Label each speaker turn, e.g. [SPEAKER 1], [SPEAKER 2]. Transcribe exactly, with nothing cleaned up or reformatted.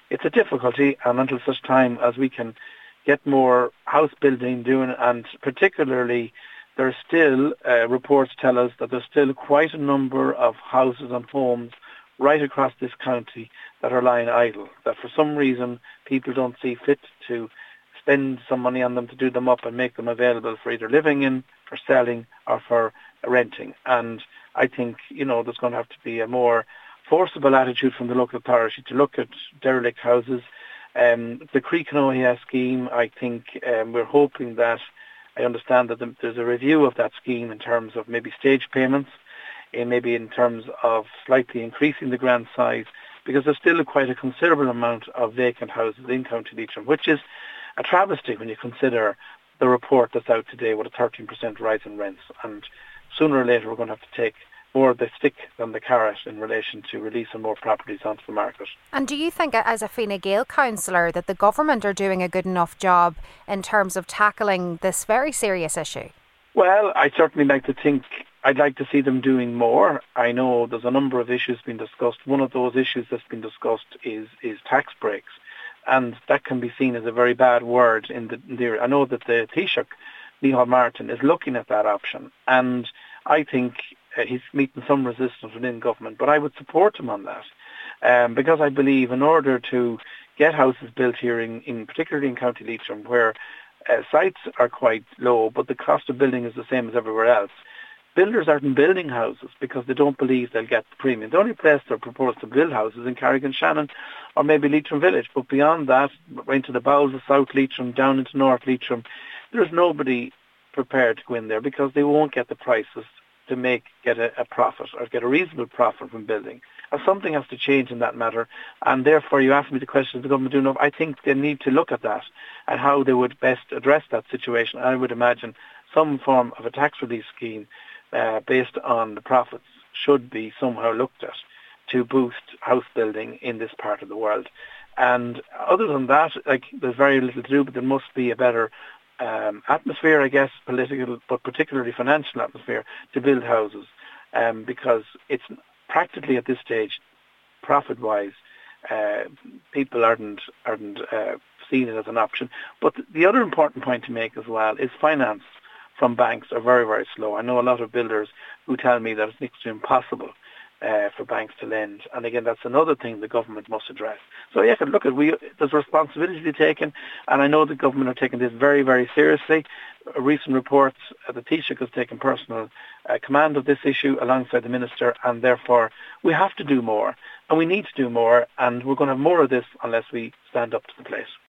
[SPEAKER 1] it's a difficulty, and until such time as we can get more house building doing, and particularly there are still, uh, reports tell us that there's still quite a number of houses and homes right across this county that are lying idle, that for some reason people don't see fit to spend some money on them to do them up and make them available for either living in, for selling, or for renting. And I think, you know, there's going to have to be a more forcible attitude from the local authority to look at derelict houses. Um, the Croí scheme, I think um, we're hoping that, I understand that there's a review of that scheme in terms of maybe stage payments, and maybe in terms of slightly increasing the grant size, because there's still quite a considerable amount of vacant houses in County Leitrim, which is a travesty when you consider the report that's out today with a thirteen percent rise in rents. And sooner or later we're going to have to take more of the stick than the carrot in relation to releasing more properties onto the market.
[SPEAKER 2] And do you think, as a Fine Gael councillor, that the government are doing a good enough job in terms of tackling this very serious issue?
[SPEAKER 1] Well, I'd certainly like to think, I'd like to see them doing more. I know there's a number of issues being discussed. One of those issues that's been discussed is, is tax breaks. And that can be seen as a very bad word in the, in the I know that the Taoiseach, Micheál Martin, is looking at that option. And I think uh, he's meeting some resistance within government, but I would support him on that. Um, because I believe in order to get houses built here, in, in particularly in County Leitrim, where uh, sites are quite low, but the cost of building is the same as everywhere else, builders aren't building houses because they don't believe they'll get the premium. The only place they're proposed to build houses is in Carrigan-Shannon or maybe Leitrim Village. But beyond that, right into the bowels of South Leitrim, down into North Leitrim, there's nobody prepared to go in there because they won't get the prices to make get a, a profit or get a reasonable profit from building. And something has to change in that matter. And therefore, you asked me the question, is the government doing enough? I think they need to look at that and how they would best address that situation. I would imagine some form of a tax relief scheme Uh, based on the profits should be somehow looked at to boost house building in this part of the world. And other than that, like, there's very little to do, but there must be a better um, atmosphere, I guess, political, but particularly financial atmosphere to build houses, um, because it's practically at this stage, profit-wise, uh, people aren't, aren't uh, seen it as an option. But the other important point to make as well is finance from banks are very, very slow. I know a lot of builders who tell me that it's next to impossible uh, for banks to lend. And again, that's another thing the government must address. So yeah, look, at we there's responsibility to be taken, and I know the government are taking this very, very seriously. A recent reports, uh, the Taoiseach has taken personal uh, command of this issue alongside the Minister, and therefore we have to do more, and we need to do more, and we're going to have more of this unless we stand up to the plate.